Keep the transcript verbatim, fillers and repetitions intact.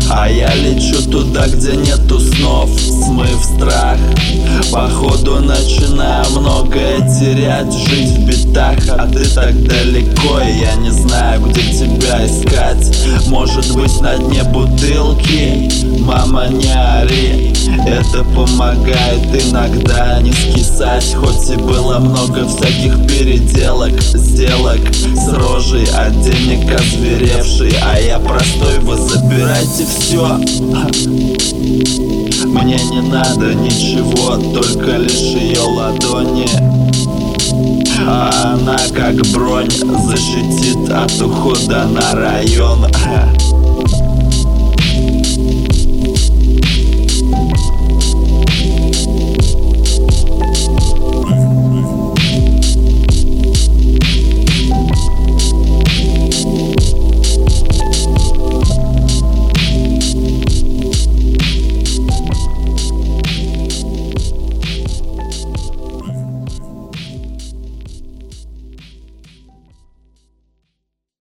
А я лечу туда, где нету снов, смыв страх. Походу начинаю многое терять, жить в битах, а ты так далеко, и я не знаю, где тебя искать. Может быть, на дне бутылки, мама, не ори. Это помогает иногда не скисать. Хоть и было много всяких переделок, сделок с рожей, от денег озверевший. А я простой, вы забирайте все. Мне не надо ничего, только лишь ее ладони. А она как бронь защитит от ухода на район.